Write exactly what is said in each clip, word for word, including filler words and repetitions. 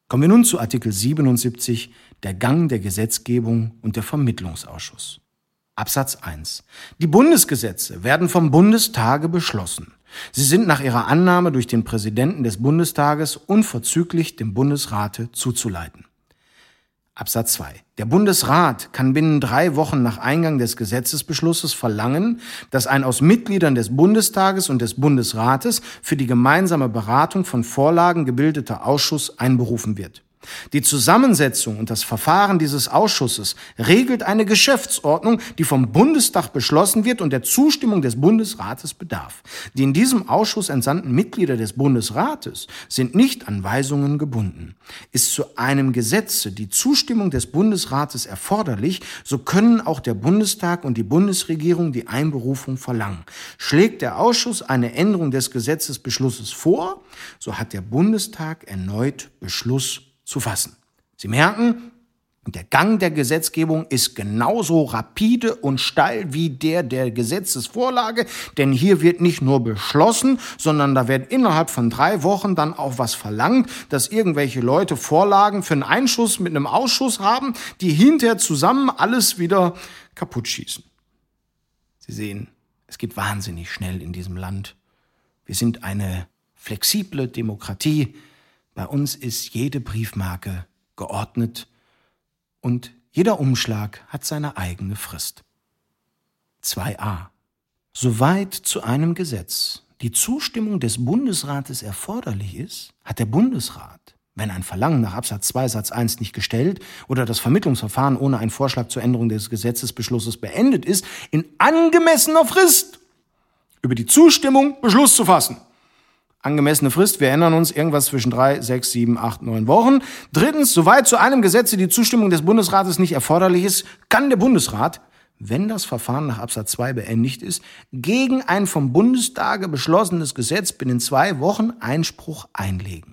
Kommen wir nun zu Artikel siebenundsiebzig, der Gang der Gesetzgebung und der Vermittlungsausschuss. Absatz eins. Die Bundesgesetze werden vom Bundestage beschlossen. Sie sind nach ihrer Annahme durch den Präsidenten des Bundestages unverzüglich dem Bundesrate zuzuleiten. Absatz zwei. Der Bundesrat kann binnen drei Wochen nach Eingang des Gesetzesbeschlusses verlangen, dass ein aus Mitgliedern des Bundestages und des Bundesrates für die gemeinsame Beratung von Vorlagen gebildeter Ausschuss einberufen wird. Die Zusammensetzung und das Verfahren dieses Ausschusses regelt eine Geschäftsordnung, die vom Bundestag beschlossen wird und der Zustimmung des Bundesrates bedarf. Die in diesem Ausschuss entsandten Mitglieder des Bundesrates sind nicht an Weisungen gebunden. Ist zu einem Gesetze die Zustimmung des Bundesrates erforderlich, so können auch der Bundestag und die Bundesregierung die Einberufung verlangen. Schlägt der Ausschuss eine Änderung des Gesetzesbeschlusses vor, so hat der Bundestag erneut Beschluss zu fassen. Sie merken, der Gang der Gesetzgebung ist genauso rapide und steil wie der der Gesetzesvorlage, denn hier wird nicht nur beschlossen, sondern da wird innerhalb von drei Wochen dann auch was verlangt, dass irgendwelche Leute Vorlagen für einen Einschuss mit einem Ausschuss haben, die hinterher zusammen alles wieder kaputt schießen. Sie sehen, es geht wahnsinnig schnell in diesem Land. Wir sind eine flexible Demokratie. Bei uns ist jede Briefmarke geordnet und jeder Umschlag hat seine eigene Frist. zwei a. Soweit zu einem Gesetz die Zustimmung des Bundesrates erforderlich ist, hat der Bundesrat, wenn ein Verlangen nach Absatz zwei Satz eins nicht gestellt oder das Vermittlungsverfahren ohne einen Vorschlag zur Änderung des Gesetzesbeschlusses beendet ist, in angemessener Frist über die Zustimmung Beschluss zu fassen. Angemessene Frist, wir erinnern uns, irgendwas zwischen drei, sechs, sieben, acht, neun Wochen. Drittens, soweit zu einem Gesetz die Zustimmung des Bundesrates nicht erforderlich ist, kann der Bundesrat, wenn das Verfahren nach Absatz zwei beendigt ist, gegen ein vom Bundestage beschlossenes Gesetz binnen zwei Wochen Einspruch einlegen.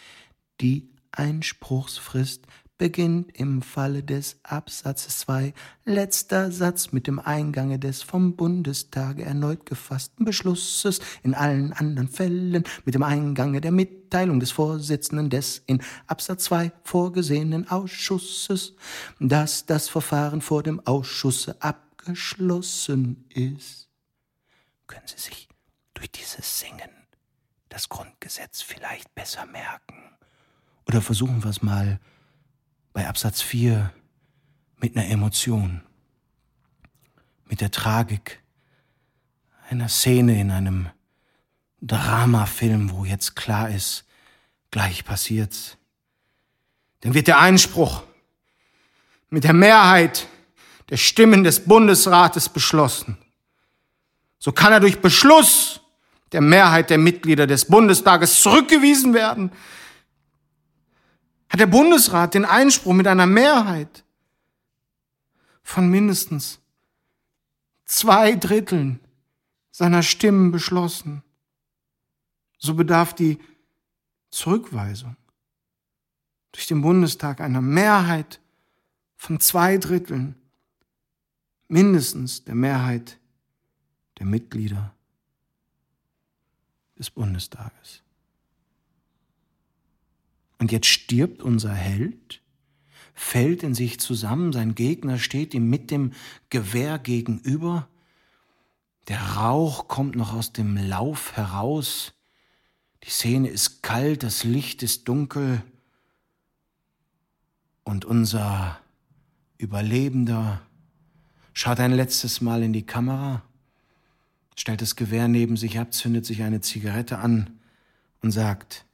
Die Einspruchsfrist beginnt im Falle des Absatzes zwei, letzter Satz, mit dem Eingange des vom Bundestage erneut gefassten Beschlusses, in allen anderen Fällen mit dem Eingange der Mitteilung des Vorsitzenden des in Absatz zwei vorgesehenen Ausschusses, dass das Verfahren vor dem Ausschusse abgeschlossen ist. Können Sie sich durch dieses Singen das Grundgesetz vielleicht besser merken? Oder versuchen wir es mal bei Absatz vier mit einer Emotion, mit der Tragik einer Szene in einem Dramafilm, wo jetzt klar ist, gleich passiert's. Dann wird der Einspruch mit der Mehrheit der Stimmen des Bundesrates beschlossen. So kann er durch Beschluss der Mehrheit der Mitglieder des Bundestages zurückgewiesen werden. Hat der Bundesrat den Einspruch mit einer Mehrheit von mindestens zwei Dritteln seiner Stimmen beschlossen, so bedarf die Zurückweisung durch den Bundestag einer Mehrheit von zwei Dritteln, mindestens der Mehrheit der Mitglieder des Bundestages. Und jetzt stirbt unser Held, fällt in sich zusammen, sein Gegner steht ihm mit dem Gewehr gegenüber. Der Rauch kommt noch aus dem Lauf heraus. Die Szene ist kalt, das Licht ist dunkel. Und unser Überlebender schaut ein letztes Mal in die Kamera, stellt das Gewehr neben sich ab, zündet sich eine Zigarette an und sagt: